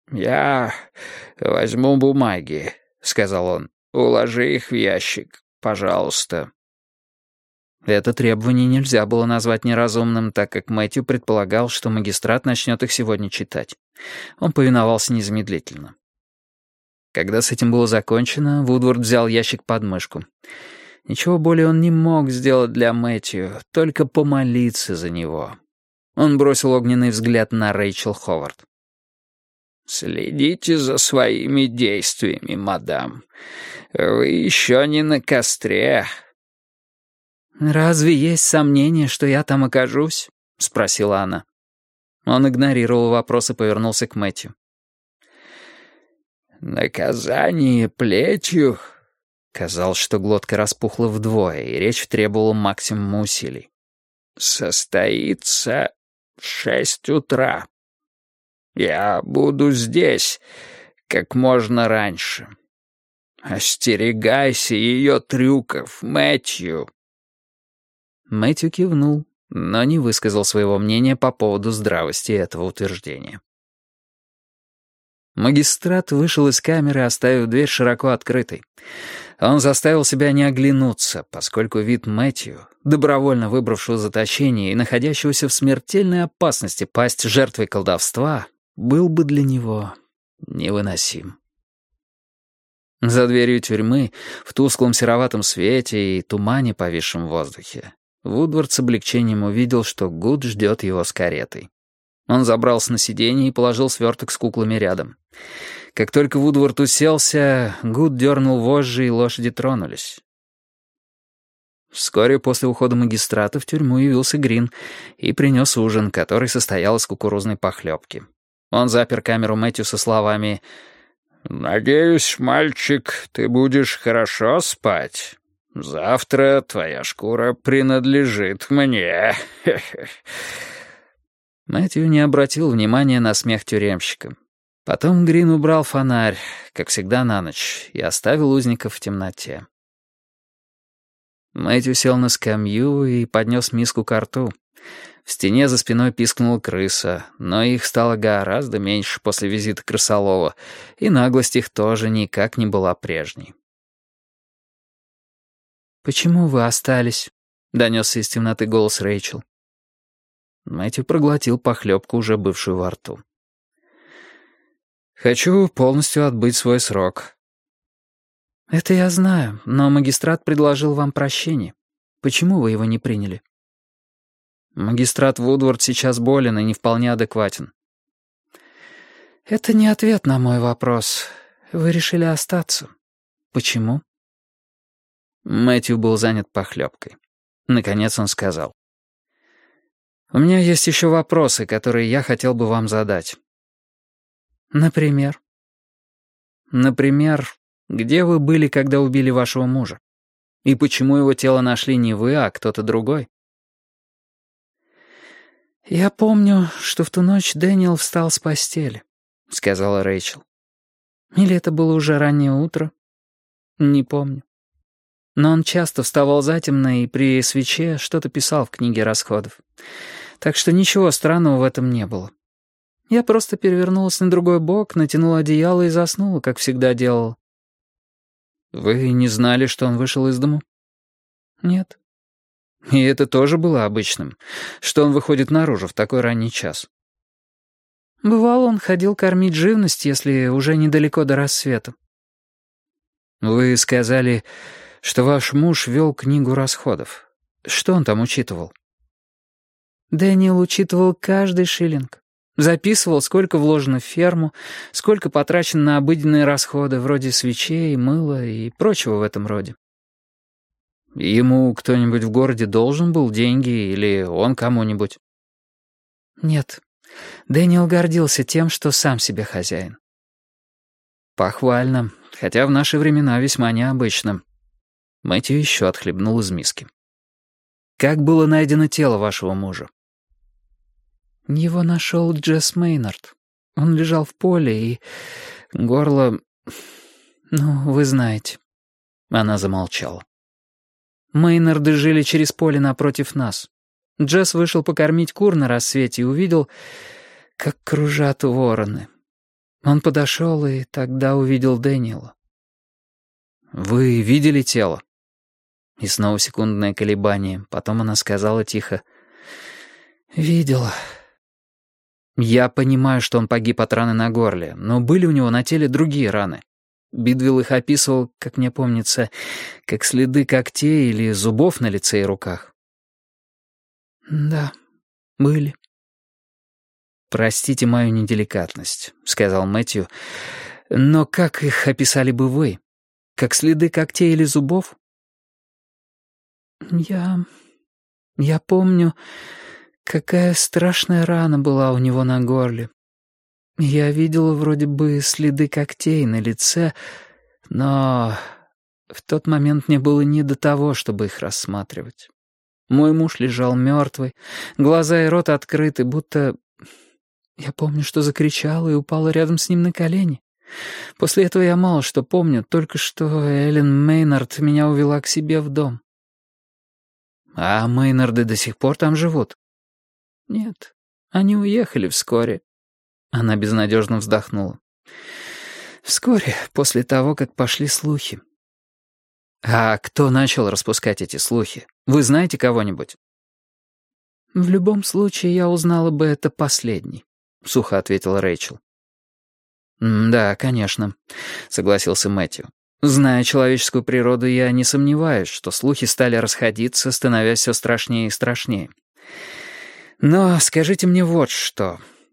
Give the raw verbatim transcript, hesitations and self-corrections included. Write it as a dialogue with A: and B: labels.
A: «Я возьму бумаги», — сказал он. «Уложи их в ящик, пожалуйста».
B: Это требование нельзя было назвать неразумным, так как Мэтью предполагал, что магистрат начнет их сегодня читать. Он повиновался незамедлительно. Когда с этим было закончено, Вудворд взял ящик под мышку. Ничего более он не мог сделать для Мэтью, только помолиться за него. Он бросил огненный взгляд на Рэйчел Ховард.
A: «Следите за своими действиями, мадам. Вы еще не на костре».
B: «Разве есть сомнение, что я там окажусь?» — спросила она. Он игнорировал вопрос и повернулся к Мэтью.
A: «Наказание плетью...»
B: Казалось, что глотка распухла вдвое, и речь требовала максимума усилий.
A: «Состоится в шесть утра. Я буду здесь как можно раньше. Остерегайся ее трюков, Мэтью».
B: Мэтью кивнул, но не высказал своего мнения по поводу здравости этого утверждения. Магистрат вышел из камеры, оставив дверь широко открытой. Он заставил себя не оглянуться, поскольку вид Мэтью, добровольно выбравшего заточение и находящегося в смертельной опасности пасть жертвой колдовства, был бы для него невыносим. За дверью тюрьмы, в тусклом сероватом свете и тумане, повисшем в воздухе, Вудворд с облегчением увидел, что Гуд ждет его с каретой. Он забрался на сиденье и положил сверток с куклами рядом. Как только Вудворд уселся, Гуд дернул вожжи, и лошади тронулись. Вскоре после ухода магистрата в тюрьму явился Грин и принес ужин, который состоял из кукурузной похлебки. Он запер камеру Мэтью со словами:
A: «Надеюсь, мальчик, ты будешь хорошо спать. Завтра твоя шкура принадлежит мне».
B: Мэтью не обратил внимания на смех тюремщика. Потом Грин убрал фонарь, как всегда на ночь, и оставил узников в темноте. Мэтью сел на скамью и поднес миску ко рту. В стене за спиной пискнула крыса, но их стало гораздо меньше после визита крысолова, и наглость их тоже никак не была прежней. «Почему вы остались?» — донесся из темноты голос Рэйчел. Мэтью проглотил похлебку, уже бывшую во рту. «Хочу полностью отбыть свой срок». «Это я знаю, но магистрат предложил вам прощение. Почему вы его не приняли?» «Магистрат Вудворд сейчас болен и не вполне адекватен». «Это не ответ на мой вопрос. Вы решили остаться. Почему?» Мэтью был занят похлебкой. Наконец он сказал: «У меня есть еще вопросы, которые я хотел бы вам задать». «Например?» «Например, где вы были, когда убили вашего мужа? И почему его тело нашли не вы, а кто-то другой?» «Я помню, что в ту ночь Дэниел встал с постели», — сказала Рэйчел. «Или это было уже раннее утро? Не помню. Но он часто вставал затемно и при свече что-то писал в книге расходов. Так что ничего странного в этом не было. Я просто перевернулась на другой бок, натянула одеяло и заснула, как всегда делала». «Вы не знали, что он вышел из дому?» «Нет». «И это тоже было обычным, что он выходит наружу в такой ранний час?» «Бывало, он ходил кормить живность, если уже недалеко до рассвета». «Вы сказали, что ваш муж вел книгу расходов. Что он там учитывал?» «Дэниел учитывал каждый шиллинг. Записывал, сколько вложено в ферму, сколько потрачено на обыденные расходы, вроде свечей, мыла и прочего в этом роде». «Ему кто-нибудь в городе должен был деньги или он кому-нибудь?» «Нет. Дэниел гордился тем, что сам себе хозяин». «Похвально, хотя в наши времена весьма необычно». Мэтью еще отхлебнул из миски. «Как было найдено тело вашего мужа?» «Его нашел Джесс Мейнард. Он лежал в поле, и горло... Ну, вы знаете». Она замолчала. «Мейнарды жили через поле напротив нас. Джесс вышел покормить кур на рассвете и увидел, как кружат вороны. Он подошел и тогда увидел Дэниела.
A: «Вы видели тело?»
B: И снова секундное колебание. Потом она сказала тихо: «Видела». «Я понимаю, что он погиб от раны на горле, но были у него на теле другие раны. Бидвелл их описывал, как мне помнится, как следы когтей или зубов на лице и руках». «Да, были».
A: «Простите мою неделикатность», — сказал Мэтью, — «но как их описали бы вы? Как следы когтей или зубов?»
B: «Я... я помню, какая страшная рана была у него на горле. Я видела вроде бы следы когтей на лице, но в тот момент мне было не до того, чтобы их рассматривать. Мой муж лежал мертвый, глаза и рот открыты, будто... Я помню, что закричала и упала рядом с ним на колени. После этого я мало что помню, только что Эллен Мейнард меня увела к себе в дом».
A: «А Мейнарды до сих пор там живут?»
B: «Нет, они уехали вскоре». Она безнадежно вздохнула. «Вскоре, после того, как пошли слухи».
A: «А кто начал распускать эти слухи? Вы знаете кого-нибудь?»
B: «В любом случае, я узнала бы это последней», — сухо ответила Рэйчел.
A: «Да, конечно», — согласился Мэтью. «Зная человеческую природу, я не сомневаюсь, что слухи стали расходиться, становясь все страшнее и страшнее. Но скажите мне вот что.